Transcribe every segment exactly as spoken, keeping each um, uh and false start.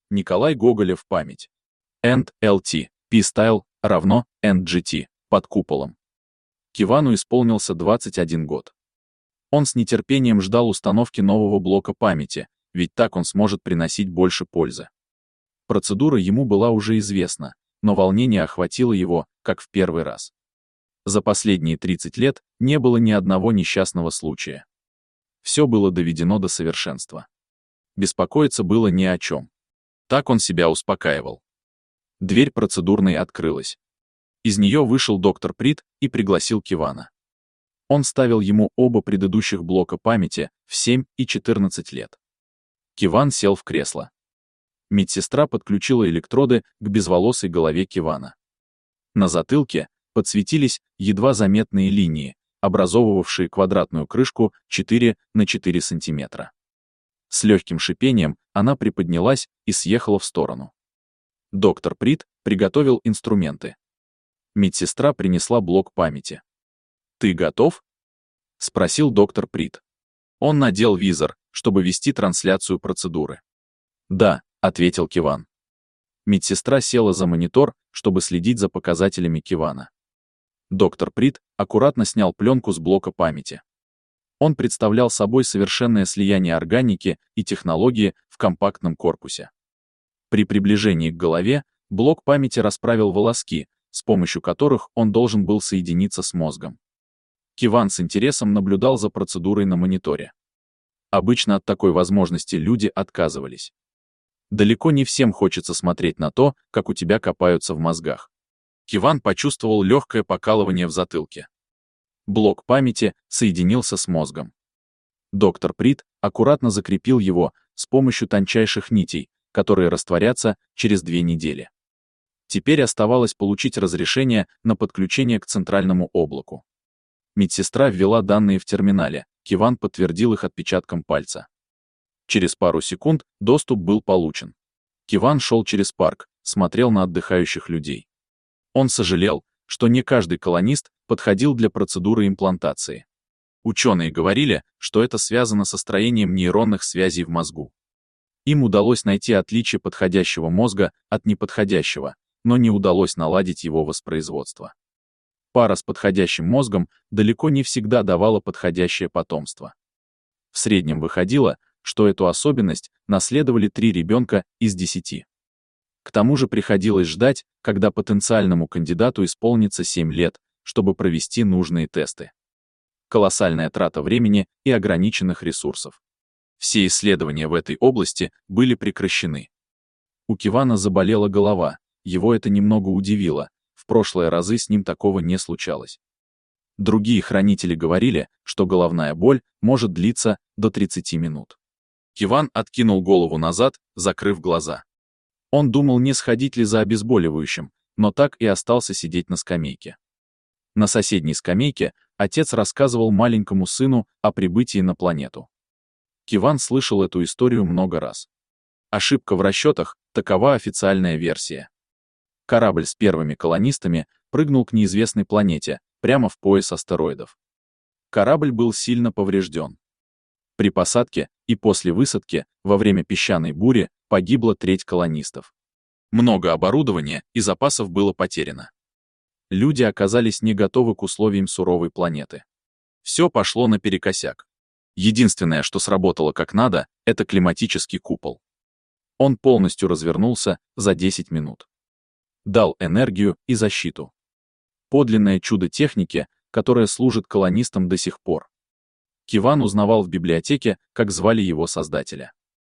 Николай Гоголев память. энд эл ти, P-Style равно эн джи ти, под куполом. Кивану исполнился двадцать один год. Он с нетерпением ждал установки нового блока памяти, ведь так он сможет приносить больше пользы. Процедура ему была уже известна, но волнение охватило его, как в первый раз. За последние тридцать лет не было ни одного несчастного случая. Все было доведено до совершенства. Беспокоиться было ни о чем. Так он себя успокаивал. Дверь процедурной открылась. Из нее вышел доктор Прит и пригласил Кивана. Он ставил ему оба предыдущих блока памяти в семь и четырнадцать лет. Киван сел в кресло. Медсестра подключила электроды к безволосой голове Кивана. На затылке подсветились едва заметные линии, образовывавшие квадратную крышку четыре на четыре сантиметра. С легким шипением она приподнялась и съехала в сторону. Доктор Прит приготовил инструменты. Медсестра принесла блок памяти. «Ты готов?» — спросил доктор Прит. Он надел визор, чтобы вести трансляцию процедуры. «Да», — ответил Киван. Медсестра села за монитор, чтобы следить за показателями Кивана. Доктор Прит аккуратно снял пленку с блока памяти. Он представлял собой совершенное слияние органики и технологии в компактном корпусе. При приближении к голове блок памяти расправил волоски, с помощью которых он должен был соединиться с мозгом. Киван с интересом наблюдал за процедурой на мониторе. Обычно от такой возможности люди отказывались. Далеко не всем хочется смотреть на то, как у тебя копаются в мозгах. Киван почувствовал легкое покалывание в затылке. Блок памяти соединился с мозгом. Доктор Прит аккуратно закрепил его с помощью тончайших нитей, которые растворятся через две недели. Теперь оставалось получить разрешение на подключение к центральному облаку. Медсестра ввела данные в терминале, Киван подтвердил их отпечатком пальца. Через пару секунд доступ был получен. Киван шел через парк, смотрел на отдыхающих людей. Он сожалел, что не каждый колонист подходил для процедуры имплантации. Ученые говорили, что это связано со строением нейронных связей в мозгу. Им удалось найти отличие подходящего мозга от неподходящего, но не удалось наладить его воспроизводство. Пара с подходящим мозгом далеко не всегда давала подходящее потомство. В среднем выходило, что эту особенность наследовали три ребенка из десяти. К тому же приходилось ждать, когда потенциальному кандидату исполнится семь лет, чтобы провести нужные тесты. Колоссальная трата времени и ограниченных ресурсов. Все исследования в этой области были прекращены. У Кивана заболела голова, его это немного удивило, в прошлые разы с ним такого не случалось. Другие хранители говорили, что головная боль может длиться до тридцати минут. Киван откинул голову назад, закрыв глаза. Он думал, не сходить ли за обезболивающим, но так и остался сидеть на скамейке. На соседней скамейке отец рассказывал маленькому сыну о прибытии на планету. Киван слышал эту историю много раз. Ошибка в расчетах — такова официальная версия. Корабль с первыми колонистами прыгнул к неизвестной планете, прямо в пояс астероидов. Корабль был сильно поврежден. При посадке и после высадки во время песчаной бури погибла треть колонистов. Много оборудования и запасов было потеряно. Люди оказались не готовы к условиям суровой планеты. Все пошло наперекосяк. Единственное, что сработало как надо, это климатический купол. Он полностью развернулся за десять минут. Дал энергию и защиту. Подлинное чудо техники, которое служит колонистам до сих пор. Киван узнавал в библиотеке, как звали его создателя.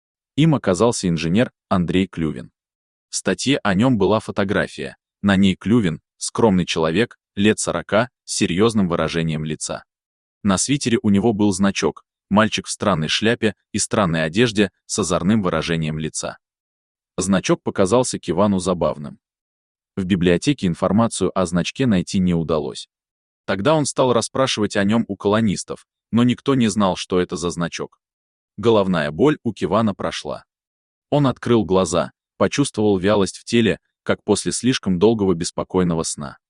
Им оказался инженер Андрей Клювин. В статье о нем была фотография. На ней Клювин, скромный человек, лет сорока, с серьезным выражением лица. На свитере у него был значок, мальчик в странной шляпе и странной одежде с озорным выражением лица. Значок показался Кивану забавным. В библиотеке информацию о значке найти не удалось. Тогда он стал расспрашивать о нем у колонистов, но никто не знал, что это за значок. Головная боль у Кивана прошла. Он открыл глаза, почувствовал вялость в теле, как после слишком долгого беспокойного сна.